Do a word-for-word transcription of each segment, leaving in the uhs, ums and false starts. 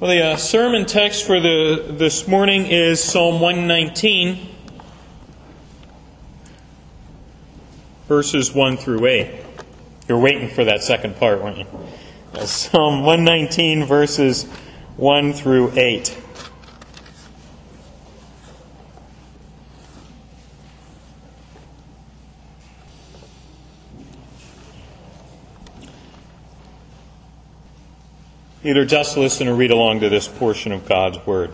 Well, the uh, sermon text for the this morning is Psalm one nineteen, verses one through eight. You're waiting for that second part, weren't you? Uh, Psalm one nineteen, verses one through eight. Either just listen or read along to this portion of God's Word.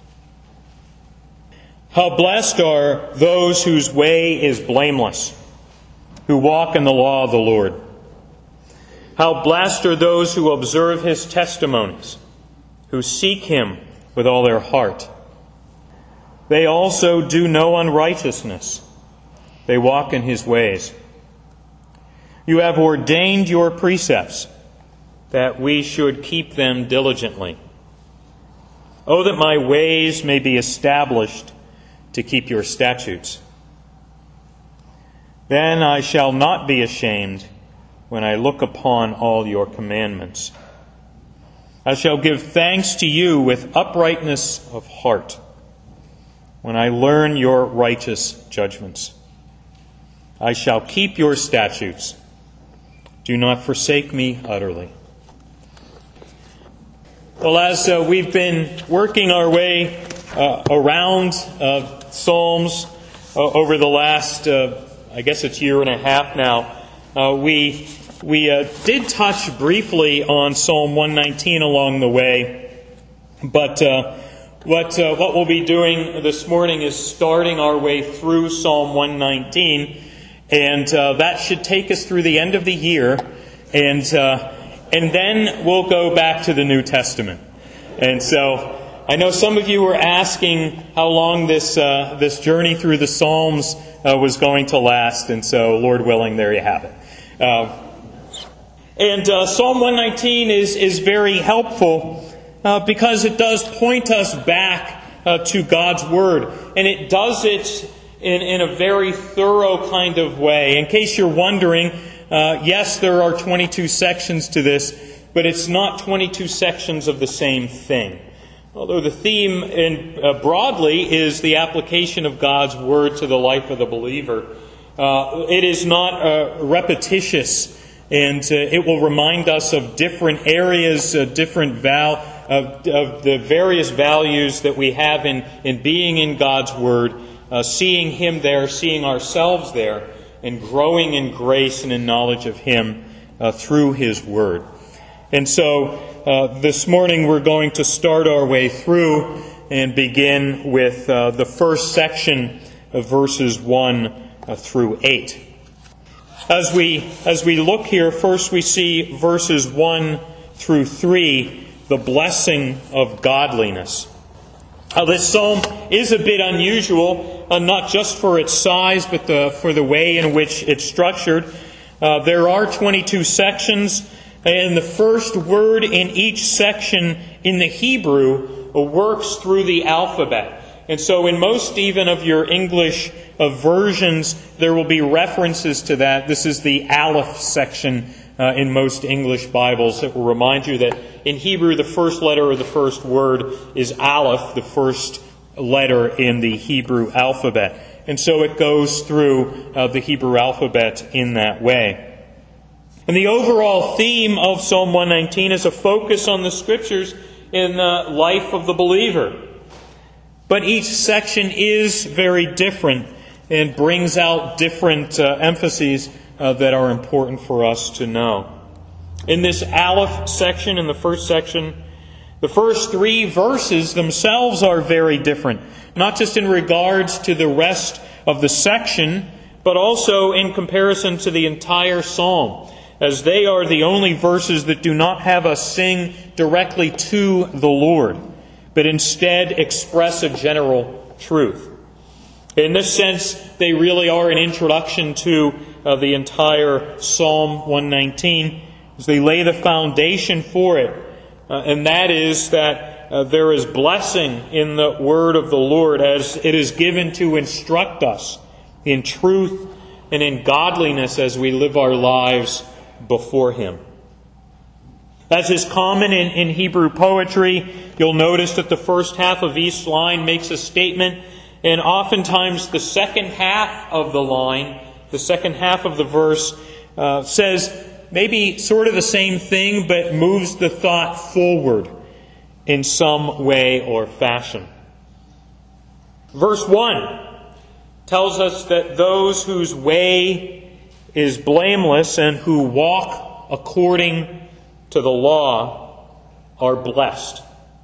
How blessed are those whose way is blameless, who walk in the law of the Lord. How blessed are those who observe His testimonies, who seek Him with all their heart. They also do no unrighteousness. They walk in His ways. You have ordained your precepts, that we should keep them diligently. Oh, that my ways may be established to keep your statutes. Then I shall not be ashamed when I look upon all your commandments. I shall give thanks to you with uprightness of heart when I learn your righteous judgments. I shall keep your statutes. Do not forsake me utterly. Well, as uh, we've been working our way uh, around uh, Psalms uh, over the last, uh, I guess it's year and a half now, uh, we we uh, did touch briefly on Psalm one nineteen along the way, but uh, what uh, what we'll be doing this morning is starting our way through Psalm one nineteen, and uh, that should take us through the end of the year, and. Uh, And then we'll go back to the New Testament. And so I know some of you were asking how long this uh, this journey through the Psalms uh, was going to last. And so, Lord willing, there you have it. Uh, and uh, Psalm one nineteen is, is very helpful uh, because it does point us back uh, to God's Word. And it does it in, in a very thorough kind of way. In case you're wondering, Uh, yes, there are twenty-two sections to this, but it's not twenty-two sections of the same thing. Although the theme in, uh, broadly is the application of God's Word to the life of the believer, uh, it is not uh, repetitious, and uh, it will remind us of different areas, uh, different val- of, of the various values that we have in, in being in God's Word, uh, seeing Him there, seeing ourselves there, and growing in grace and in knowledge of Him uh, through His Word. And so uh, this morning we're going to start our way through and begin with uh, the first section of verses one uh, through eight. As we as we look here, first we see verses one through three, the blessing of godliness. Uh, this psalm is a bit unusual, uh, not just for its size, but the, for the way in which it's structured. Uh, there are twenty-two sections, and the first word in each section in the Hebrew uh, works through the alphabet. And so in most even of your English uh, versions, there will be references to that. This is the Aleph section uh, in most English Bibles that will remind you that in Hebrew, the first letter of the first word is Aleph, the first letter in the Hebrew alphabet. And so it goes through uh, the Hebrew alphabet in that way. And the overall theme of Psalm one nineteen is a focus on the Scriptures in the life of the believer. But each section is very different and brings out different uh, emphases uh, that are important for us to know. In this Aleph section, in the first section, the first three verses themselves are very different. Not just in regards to the rest of the section, but also in comparison to the entire psalm, as they are the only verses that do not have us sing directly to the Lord, but instead express a general truth. In this sense, they really are an introduction to uh, the entire Psalm one nineteen, as they lay the foundation for it, uh, and that is that uh, there is blessing in the word of the Lord as it is given to instruct us in truth and in godliness as we live our lives before Him. As is common in, in Hebrew poetry, you'll notice that the first half of each line makes a statement, and oftentimes the second half of the line, the second half of the verse, uh, says maybe sort of the same thing, but moves the thought forward in some way or fashion. Verse one tells us that those whose way is blameless and who walk according to the law are blessed.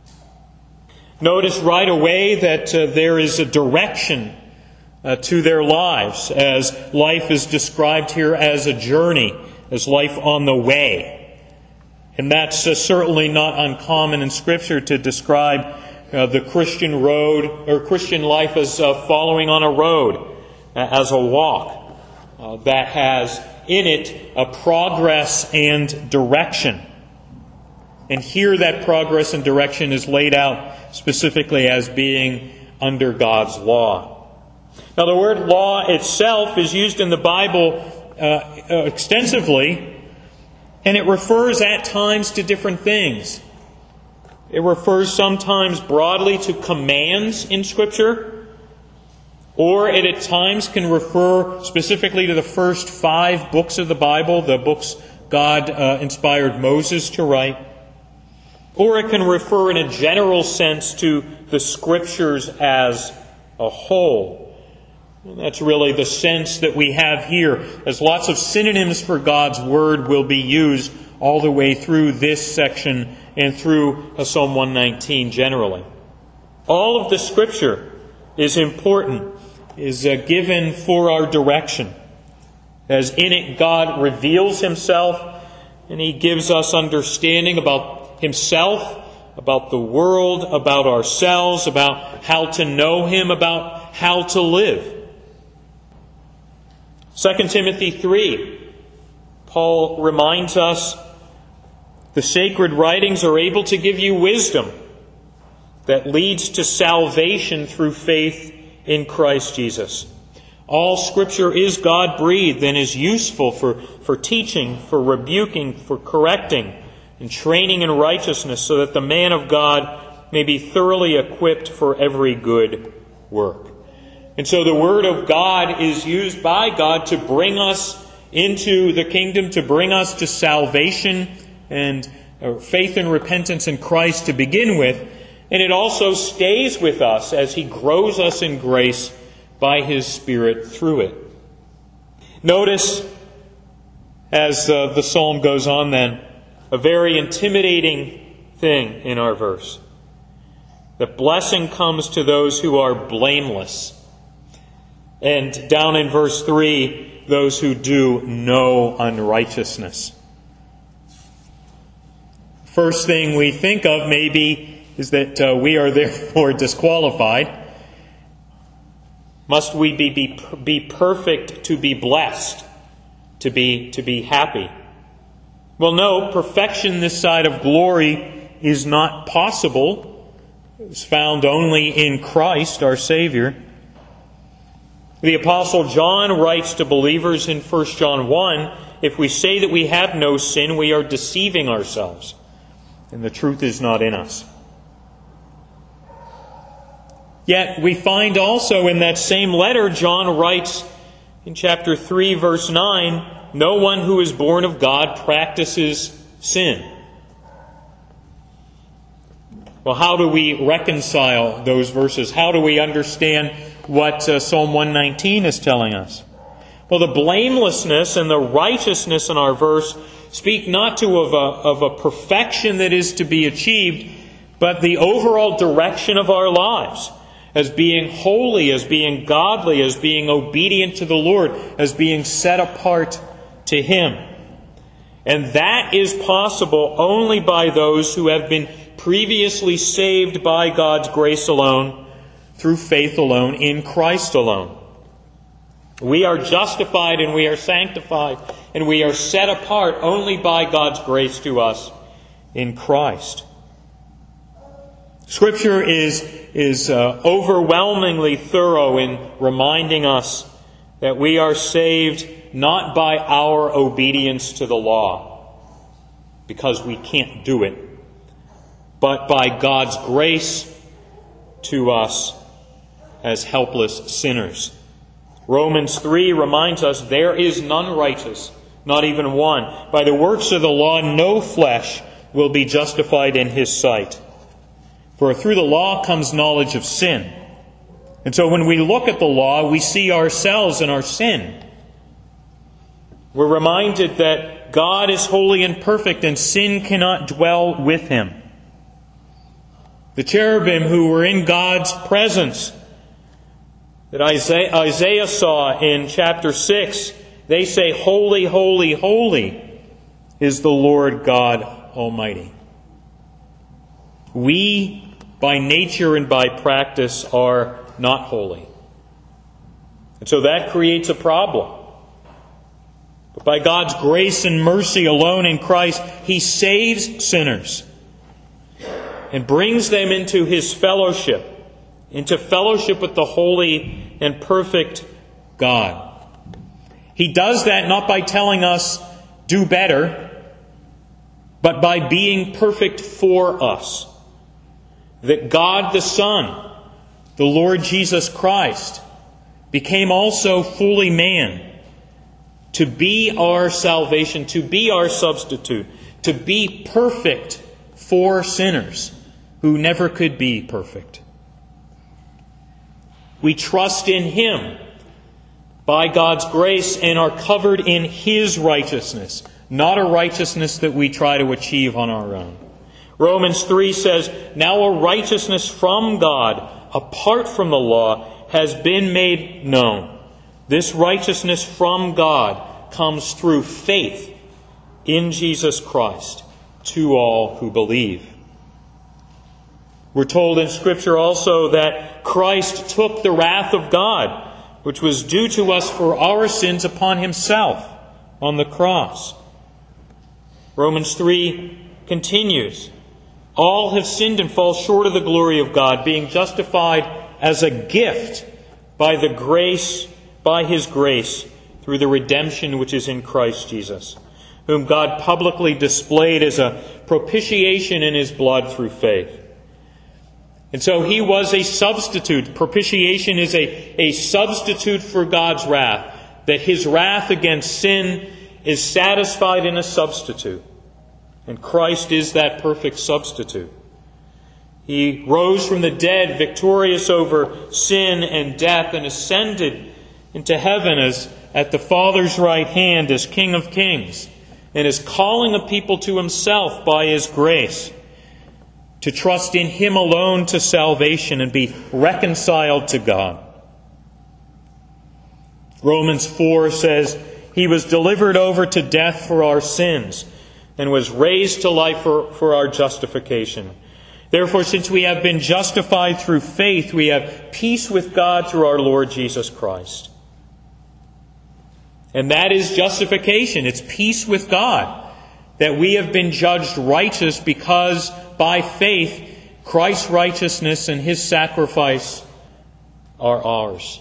Notice right away that uh, there is a direction uh, to their lives, as life is described here as a journey, as life on the way. And that's uh, certainly not uncommon in Scripture to describe uh, the Christian road, or Christian life as uh, following on a road, uh, as a walk uh, that has in it a progress and direction. And here that progress and direction is laid out specifically as being under God's law. Now the word law itself is used in the Bible uh, extensively, and it refers at times to different things. It refers sometimes broadly to commands in Scripture, or it at times can refer specifically to the first five books of the Bible, the books God uh, inspired Moses to write. Or it can refer in a general sense to the Scriptures as a whole. And that's really the sense that we have here, as lots of synonyms for God's Word will be used all the way through this section and through Psalm one nineteen generally. All of the Scripture is important, is uh, given for our direction, as in it God reveals Himself and He gives us understanding about Himself, about the world, about ourselves, about how to know Him, about how to live. Second Timothy three, Paul reminds us, the sacred writings are able to give you wisdom that leads to salvation through faith in Christ Jesus. All Scripture is God-breathed and is useful for, for teaching, for rebuking, for correcting, and training in righteousness, so that the man of God may be thoroughly equipped for every good work. And so the Word of God is used by God to bring us into the kingdom, to bring us to salvation and faith and repentance in Christ to begin with. And it also stays with us as He grows us in grace by His Spirit through it. Notice, as uh, the psalm goes on then, a very intimidating thing in our verse. That blessing comes to those who are blameless. And down in verse three, those who do no unrighteousness. First thing we think of maybe is that uh, we are therefore disqualified. Must we be, be, be perfect to be blessed, to be, to be happy? Well, no, perfection this side of glory is not possible. It's found only in Christ, our Savior. The Apostle John writes to believers in First John one, if we say that we have no sin, we are deceiving ourselves, and the truth is not in us. Yet we find also in that same letter, John writes in chapter three, verse nine, no one who is born of God practices sin. Well, how do we reconcile those verses? How do we understand what uh, Psalm one nineteen is telling us? Well, the blamelessness and the righteousness in our verse speak not to of a, of a perfection that is to be achieved, but the overall direction of our lives, as being holy, as being godly, as being obedient to the Lord, as being set apart to Him. And that is possible only by those who have been previously saved by God's grace alone, through faith alone, in Christ alone. We are justified and we are sanctified and we are set apart only by God's grace to us in Christ. Scripture is, is uh, overwhelmingly thorough in reminding us that we are saved not by our obedience to the law, because we can't do it, but by God's grace to us as helpless sinners. Romans three reminds us, there is none righteous, not even one. By the works of the law, no flesh will be justified in his sight. For through the law comes knowledge of sin. And so when we look at the law, we see ourselves in our sin. We're reminded that God is holy and perfect, and sin cannot dwell with him. The cherubim who were in God's presence, that Isaiah, Isaiah saw in chapter six, they say, "Holy, holy, holy is the Lord God Almighty." We, by nature and by practice, are not holy. And so that creates a problem. But by God's grace and mercy alone in Christ, He saves sinners and brings them into His fellowship, into fellowship with the holy and perfect God. He does that not by telling us, do better, but by being perfect for us. That God the Son, the Lord Jesus Christ, became also fully man to be our salvation, to be our substitute, to be perfect for sinners who never could be perfect. We trust in Him by God's grace and are covered in His righteousness, not a righteousness that we try to achieve on our own. Romans three says, "Now a righteousness from God, apart from the law, has been made known. This righteousness from God comes through faith in Jesus Christ to all who believe." We're told in Scripture also that Christ took the wrath of God, which was due to us for our sins, upon Himself on the cross. Romans three continues, "All have sinned and fall short of the glory of God, being justified as a gift by the grace, by His grace, through the redemption which is in Christ Jesus, whom God publicly displayed as a propitiation in His blood through faith." And so He was a substitute. Propitiation is a, a substitute for God's wrath. That His wrath against sin is satisfied in a substitute. And Christ is that perfect substitute. He rose from the dead, victorious over sin and death, and ascended into heaven as at the Father's right hand as King of Kings, and is calling a people to Himself by His grace, to trust in Him alone to salvation and be reconciled to God. Romans four says, "He was delivered over to death for our sins, and was raised to life for, for our justification. Therefore, since we have been justified through faith, we have peace with God through our Lord Jesus Christ." And that is justification. It's peace with God. That we have been judged righteous because by faith, Christ's righteousness and His sacrifice are ours.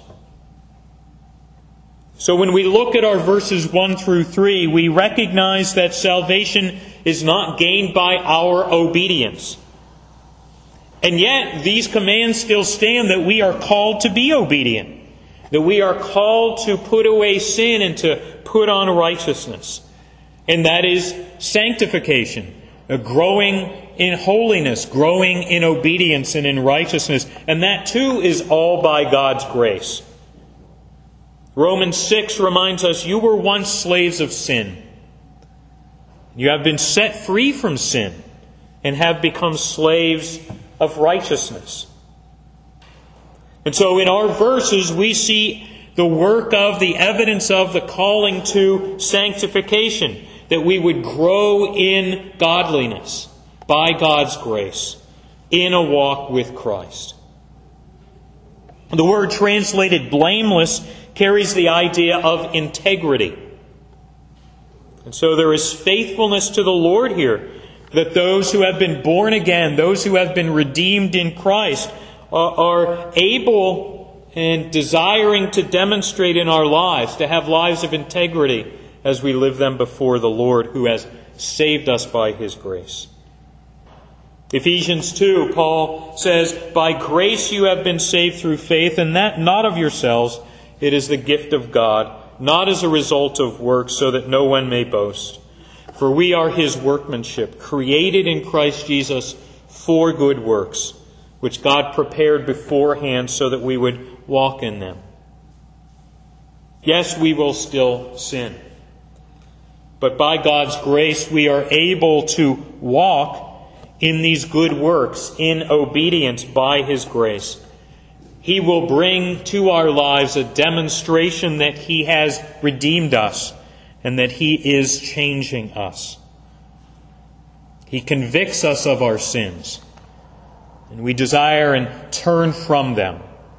So when we look at our verses one through three, we recognize that salvation is not gained by our obedience. And yet, these commands still stand that we are called to be obedient. That we are called to put away sin and to put on righteousness. And that is sanctification, a growing in holiness, growing in obedience and in righteousness. And that too is all by God's grace. Romans six reminds us, "You were once slaves of sin. You have been set free from sin and have become slaves of righteousness." And so in our verses we see the work of, the evidence of the calling to sanctification, that we would grow in godliness by God's grace in a walk with Christ. The word translated blameless carries the idea of integrity. And so there is faithfulness to the Lord here, that those who have been born again, those who have been redeemed in Christ, are, are able and desiring to demonstrate in our lives, to have lives of integrity as we live them before the Lord who has saved us by His grace. Ephesians two, Paul says, "By grace you have been saved through faith, and that not of yourselves. It is the gift of God, not as a result of works, so that no one may boast. For we are His workmanship, created in Christ Jesus for good works, which God prepared beforehand so that we would walk in them." Yes, we will still sin. But by God's grace, we are able to walk in these good works, in obedience by His grace. He will bring to our lives a demonstration that He has redeemed us and that He is changing us. He convicts us of our sins, and we desire and turn from them.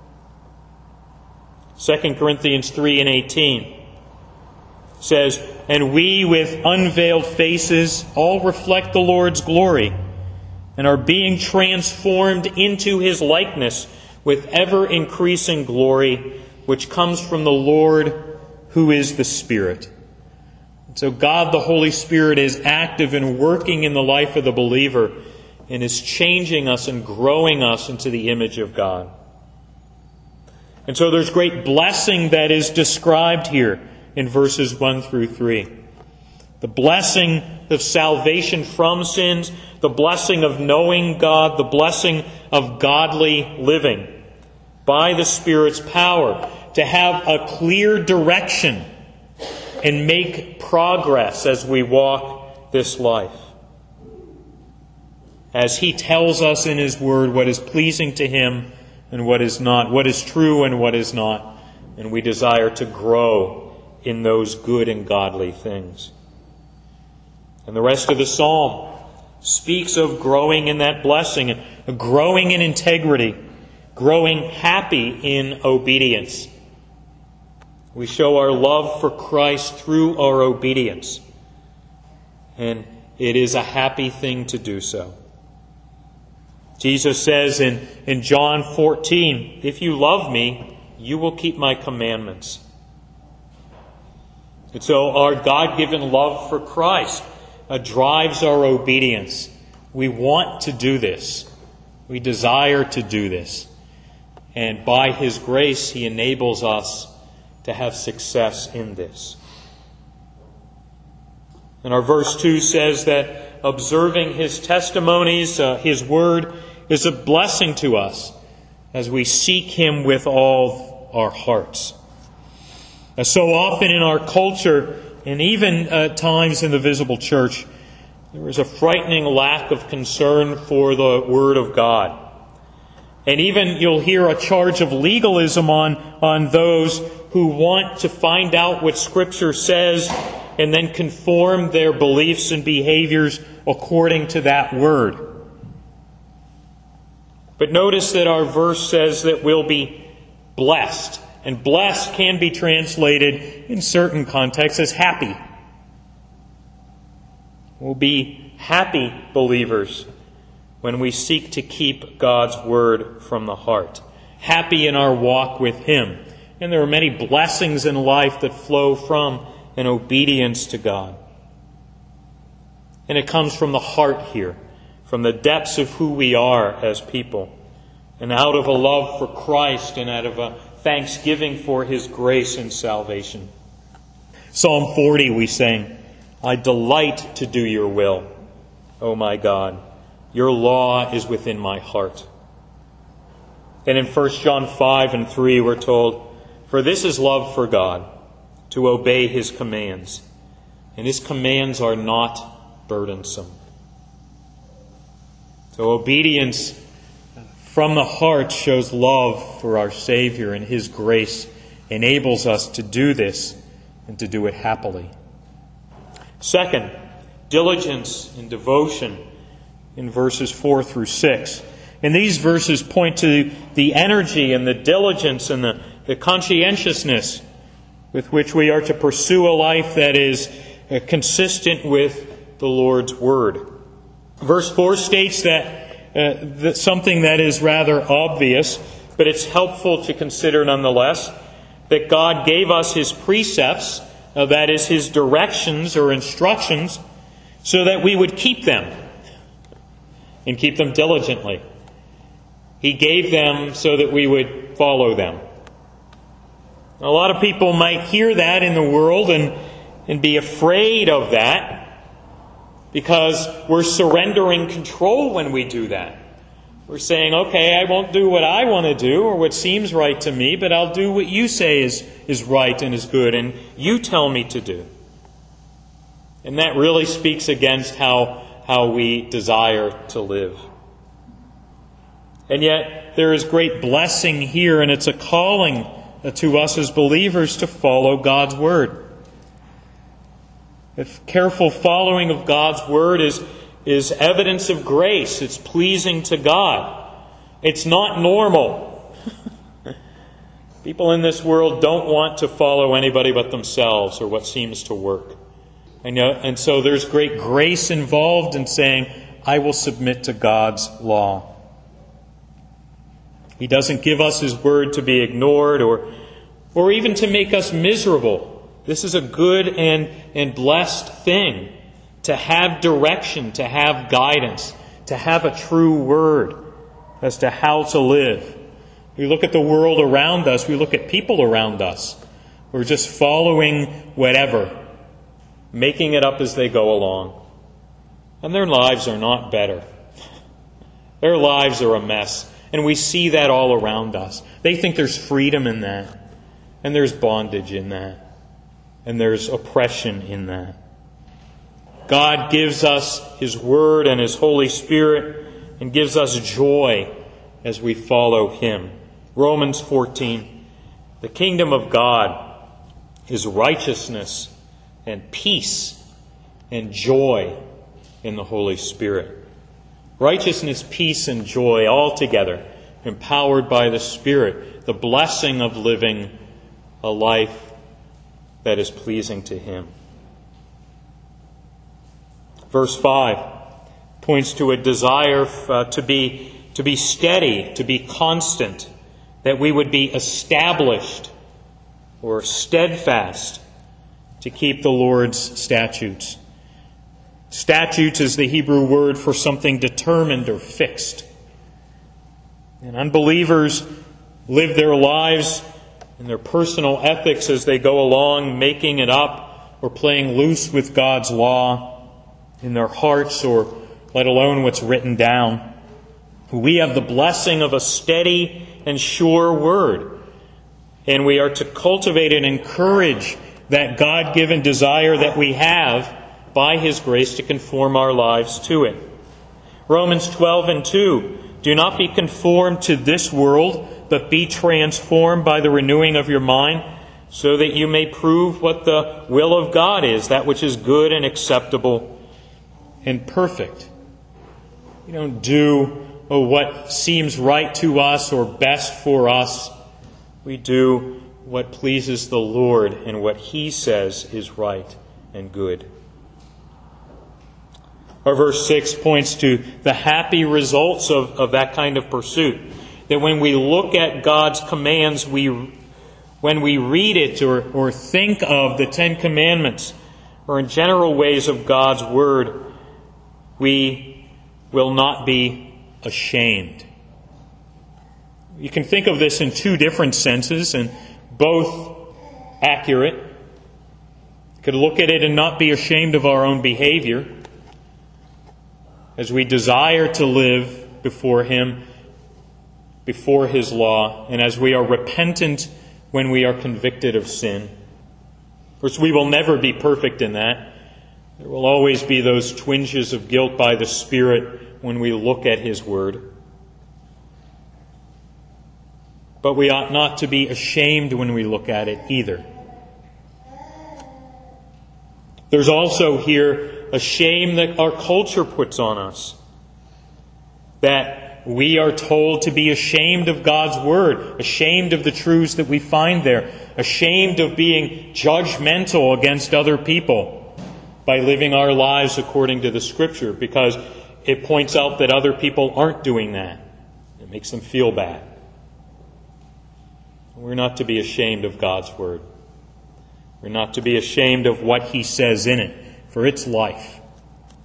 Second Corinthians three and eighteen says, "And we with unveiled faces all reflect the Lord's glory, and are being transformed into His likeness with ever-increasing glory, which comes from the Lord, who is the Spirit." And so God, the Holy Spirit, is active and working in the life of the believer and is changing us and growing us into the image of God. And so there's great blessing that is described here in verses one through three. The blessing of salvation from sins, the blessing of knowing God, the blessing of godly living by the Spirit's power, to have a clear direction and make progress as we walk this life. As He tells us in His Word what is pleasing to Him and what is not, what is true and what is not, and we desire to grow in those good and godly things. And the rest of the psalm speaks of growing in that blessing, growing in integrity, growing happy in obedience. We show our love for Christ through our obedience, and it is a happy thing to do so. Jesus says in, in John fourteen, "If you love me, you will keep my commandments." And so our God-given love for Christ uh, drives our obedience. We want to do this. We desire to do this. And by His grace, He enables us to have success in this. And our verse two says that observing His testimonies, uh, His Word, is a blessing to us as we seek Him with all our hearts. As so often in our culture, and even at times in the visible church, there is a frightening lack of concern for the Word of God. And even you'll hear a charge of legalism on, on those who want to find out what Scripture says and then conform their beliefs and behaviors according to that Word. But notice that our verse says that we'll be blessed. And blessed can be translated in certain contexts as happy. We'll be happy believers when we seek to keep God's Word from the heart. Happy in our walk with Him. And there are many blessings in life that flow from an obedience to God. And it comes from the heart here, from the depths of who we are as people, and out of a love for Christ and out of a thanksgiving for His grace and salvation. Psalm forty we sing, "I delight to do your will, O my God. Your law is within my heart." And in First John five and three we're told, "For this is love for God, to obey His commands, and His commands are not burdensome." So obedience from the heart shows love for our Savior, and His grace enables us to do this and to do it happily. Second, diligence and devotion in verses four through six. And these verses point to the energy and the diligence and the, the conscientiousness with which we are to pursue a life that is uh, consistent with the Lord's Word. Verse four states that Uh, that something that is rather obvious, but it's helpful to consider nonetheless, that God gave us His precepts, uh, that is His directions or instructions, so that we would keep them and keep them diligently. He gave them so that we would follow them. A lot of people might hear that in the world and, and be afraid of that because we're surrendering control when we do that. We're saying, okay, I won't do what I want to do or what seems right to me, but I'll do what you say is, is right and is good and you tell me to do. And that really speaks against how, how we desire to live. And yet, there is great blessing here, and it's a calling to us as believers to follow God's Word. If careful following of God's Word is, is evidence of grace, it's pleasing to God. It's not normal. People in this world don't want to follow anybody but themselves or what seems to work. And, and so there's great grace involved in saying, I will submit to God's law. He doesn't give us His Word to be ignored or, or even to make us miserable. This is a good and, and blessed thing, to have direction, to have guidance, to have a true Word as to how to live. We look at the world around us, we look at people around us who are just following whatever, making it up as they go along. And their lives are not better. Their lives are a mess. And we see that all around us. They think there's freedom in that. And there's bondage in that. And there's oppression in that. God gives us His Word and His Holy Spirit and gives us joy as we follow Him. Romans fourteen. The kingdom of God is righteousness and peace and joy in the Holy Spirit. Righteousness, peace, and joy all together, empowered by the Spirit, the blessing of living a life that is pleasing to Him. Verse five points to a desire uh, to be, to be steady, to be constant, that we would be established or steadfast to keep the Lord's statutes. Statutes is the Hebrew word for something determined or fixed. And unbelievers live their lives and their personal ethics as they go along, making it up or playing loose with God's law in their hearts, or let alone what's written down. We have the blessing of a steady and sure word, and we are to cultivate and encourage that God-given desire that we have by His grace to conform our lives to it. Romans twelve and two, do not be conformed to this world, but be transformed by the renewing of your mind, so that you may prove what the will of God is, that which is good and acceptable and perfect. We don't do oh, what seems right to us or best for us. We do what pleases the Lord and what He says is right and good. Our verse six points to the happy results of, of that kind of pursuit. That when we look at God's commands, we, when we read it or, or think of the Ten Commandments, or in general ways of God's Word, we will not be ashamed. You can think of this in two different senses, and both accurate. You could look at it and not be ashamed of our own behavior, as we desire to live before Him, before His law, and as we are repentant when we are convicted of sin. Of course, we will never be perfect in that. There will always be those twinges of guilt by the Spirit when we look at His Word. But we ought not to be ashamed when we look at it either. There's also here a shame that our culture puts on us. That we are told to be ashamed of God's Word, ashamed of the truths that we find there, ashamed of being judgmental against other people by living our lives according to the Scripture, because it points out that other people aren't doing that. It makes them feel bad. We're not to be ashamed of God's Word. We're not to be ashamed of what He says in it, for it's life.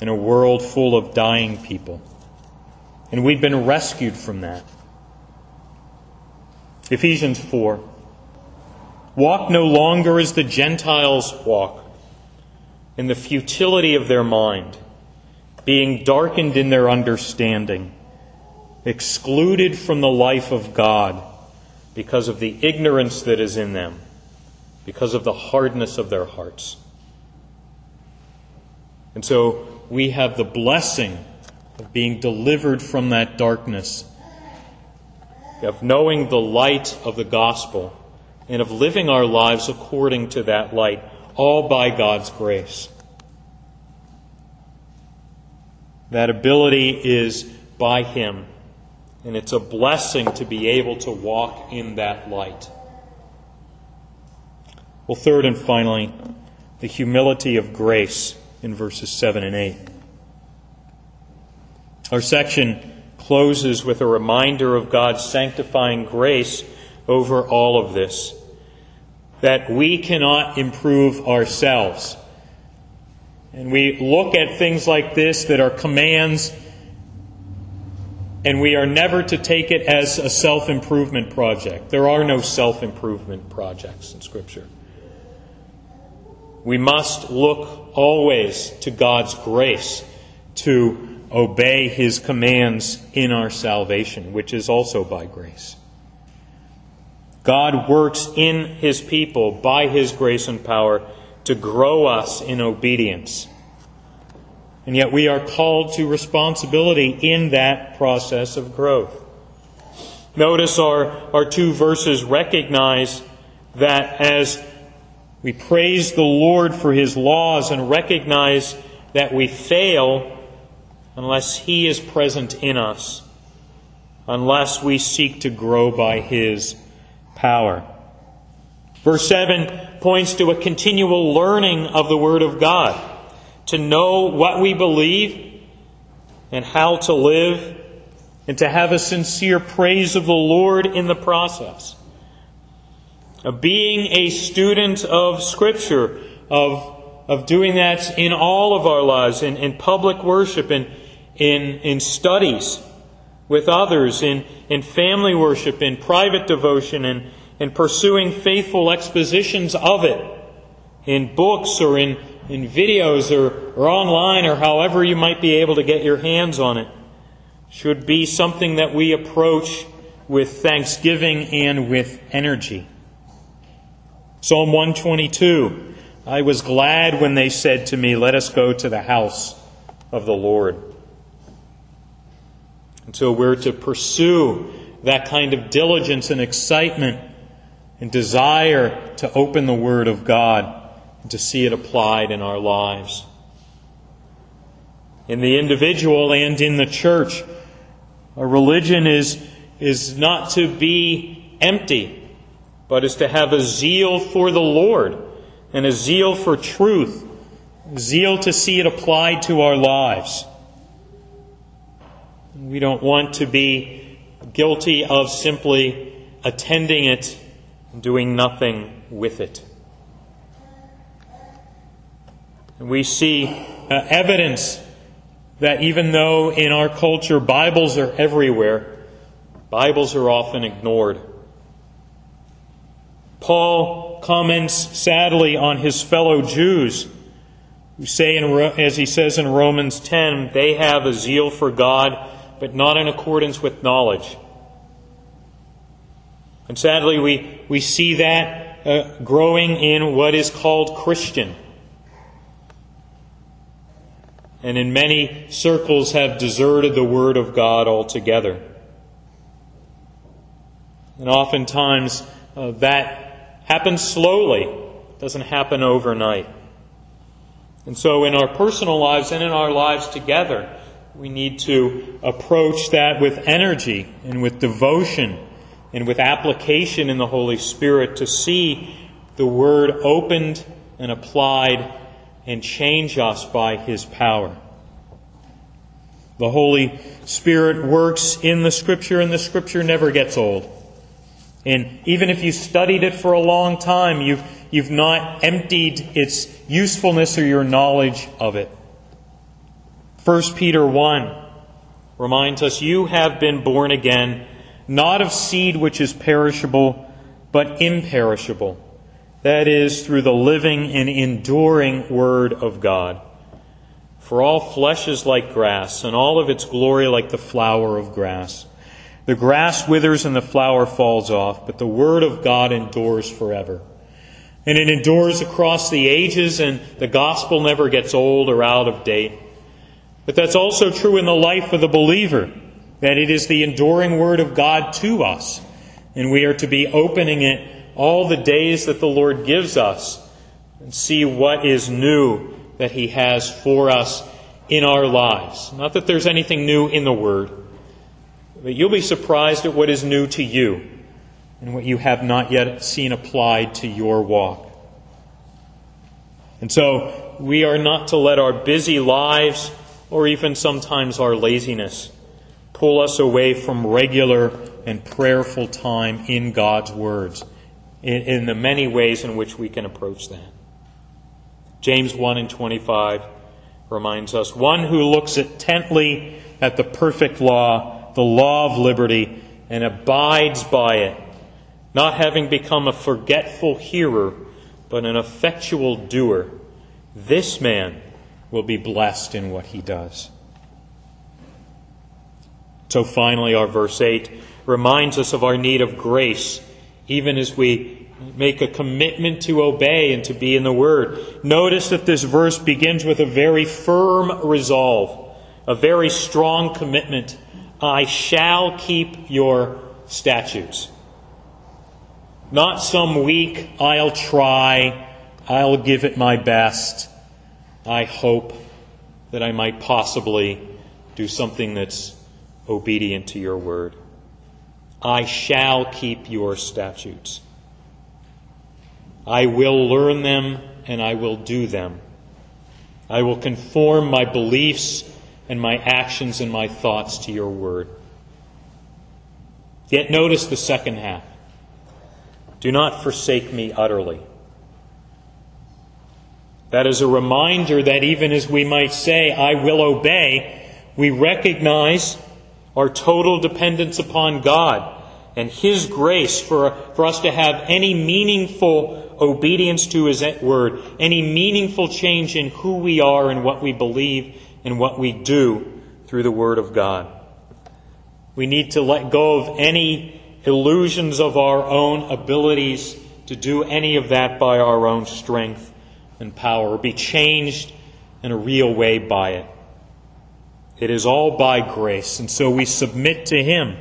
in a world full of dying people. And we've been rescued from that. Ephesians four. Walk no longer as the Gentiles walk, in the futility of their mind, being darkened in their understanding, excluded from the life of God because of the ignorance that is in them, because of the hardness of their hearts. And so we have the blessing of being delivered from that darkness, of knowing the light of the gospel, and of living our lives according to that light, all by God's grace. That ability is by Him, and it's a blessing to be able to walk in that light. Well, third and finally, the humility of grace in verses seven and eight. Our section closes with a reminder of God's sanctifying grace over all of this, that we cannot improve ourselves. And we look at things like this that are commands, and we are never to take it as a self-improvement project. There are no self-improvement projects in Scripture. We must look always to God's grace to obey His commands in our salvation, which is also by grace. God works in His people by His grace and power to grow us in obedience. And yet we are called to responsibility in that process of growth. Notice our, our two verses recognize that as we praise the Lord for His laws and recognize that we fail unless He is present in us, unless we seek to grow by His power. Verse seven points to a continual learning of the Word of God, to know what we believe and how to live, and to have a sincere praise of the Lord in the process. Of being a student of Scripture, of, of doing that in all of our lives, in, in public worship, in, in, in studies with others, in, in family worship, in private devotion, and in pursuing faithful expositions of it, in books or in, in videos or, or online or however you might be able to get your hands on it, should be something that we approach with thanksgiving and with energy. Psalm one twenty-two, I was glad when they said to me, let us go to the house of the Lord. And so we're to pursue that kind of diligence and excitement and desire to open the Word of God and to see it applied in our lives. In the individual and in the church, our religion is, is not to be empty, but is to have a zeal for the Lord and a zeal for truth, a zeal to see it applied to our lives. We don't want to be guilty of simply attending it and doing nothing with it. And we see uh, evidence that even though in our culture Bibles are everywhere, Bibles are often ignored. Paul comments sadly on his fellow Jews who say, in, as he says in Romans ten, they have a zeal for God, but not in accordance with knowledge. And sadly, we, we see that uh, growing in what is called Christian. And in many circles have deserted the Word of God altogether. And oftentimes uh, that happens slowly. It doesn't happen overnight. And so in our personal lives and in our lives together, we need to approach that with energy and with devotion and with application in the Holy Spirit to see the Word opened and applied and change us by His power. The Holy Spirit works in the Scripture, and the Scripture never gets old. And even if you studied it for a long time, you've, you've not emptied its usefulness or your knowledge of it. First Peter one reminds us, "You have been born again, not of seed which is perishable, but imperishable. That is, through the living and enduring Word of God. For all flesh is like grass, and all of its glory like the flower of grass. The grass withers and the flower falls off, but the Word of God endures forever." And it endures across the ages, and the gospel never gets old or out of date. But that's also true in the life of the believer, that it is the enduring Word of God to us, and we are to be opening it all the days that the Lord gives us and see what is new that He has for us in our lives. Not that there's anything new in the Word, but you'll be surprised at what is new to you and what you have not yet seen applied to your walk. And so we are not to let our busy lives, or even sometimes our laziness, pull us away from regular and prayerful time in God's words, in, in the many ways in which we can approach that. James one and twenty-five reminds us, "One who looks intently at the perfect law, the law of liberty, and abides by it, not having become a forgetful hearer, but an effectual doer, this man will be blessed in what he does." So finally, our verse eight reminds us of our need of grace, even as we make a commitment to obey and to be in the Word. Notice that this verse begins with a very firm resolve, a very strong commitment. "I shall keep your statutes." Not some weak, "I'll try, I'll give it my best, I hope that I might possibly do something that's obedient to your word." "I shall keep your statutes. I will learn them and I will do them. I will conform my beliefs and my actions and my thoughts to your word." Yet notice the second half. "Do not forsake me utterly." That is a reminder that even as we might say, "I will obey," we recognize our total dependence upon God and His grace for, for us to have any meaningful obedience to His word, any meaningful change in who we are and what we believe and what we do through the Word of God. We need to let go of any illusions of our own abilities to do any of that by our own strength and power, or be changed in a real way by it. It is all by grace, and so we submit to Him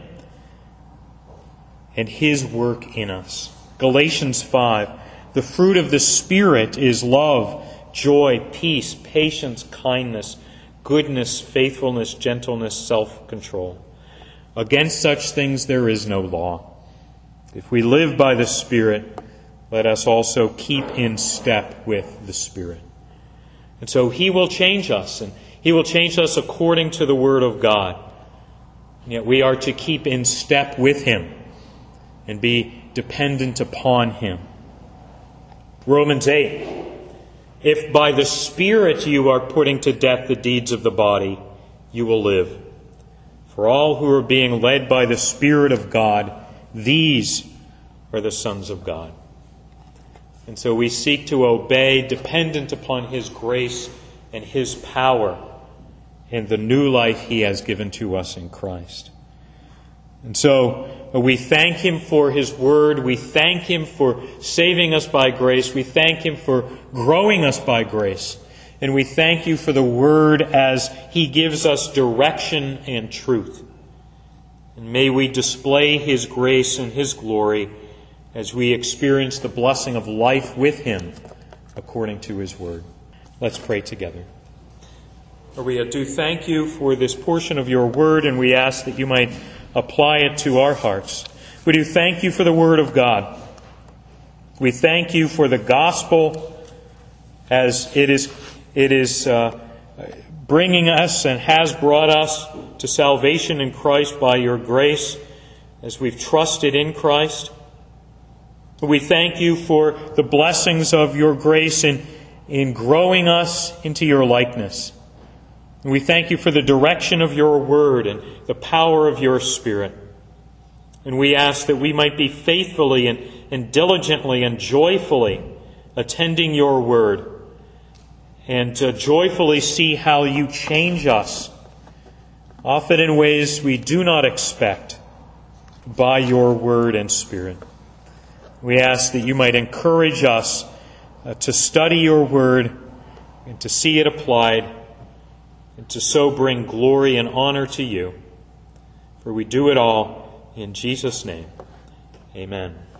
and His work in us. Galatians five, "The fruit of the Spirit is love, joy, peace, patience, kindness, goodness, faithfulness, gentleness, self-control. Against such things there is no law. If we live by the Spirit, let us also keep in step with the Spirit." And so He will change us, and He will change us according to the Word of God. And yet we are to keep in step with Him and be dependent upon Him. Romans eight, "If by the Spirit you are putting to death the deeds of the body, you will live. For all who are being led by the Spirit of God, these are the sons of God." And so we seek to obey, dependent upon His grace and His power and the new life He has given to us in Christ. And so we thank Him for His Word. We thank Him for saving us by grace. We thank Him for growing us by grace. And we thank You for the Word as He gives us direction and truth. And may we display His grace and His glory as we experience the blessing of life with Him according to His Word. Let's pray together. Lord, we do thank You for this portion of Your Word, and we ask that You might apply it to our hearts. We do thank You for the Word of God. We thank You for the gospel as it is, it is uh, bringing us and has brought us to salvation in Christ by Your grace as we've trusted in Christ. We thank You for the blessings of Your grace in, in growing us into Your likeness. And we thank you for the direction of your word and the power of your Spirit. And we ask that we might be faithfully and, and diligently and joyfully attending your word, and to joyfully see how you change us, often in ways we do not expect, by your word and Spirit. We ask that you might encourage us uh, to study your word and to see it applied, and to so bring glory and honor to you. For we do it all in Jesus' name. Amen.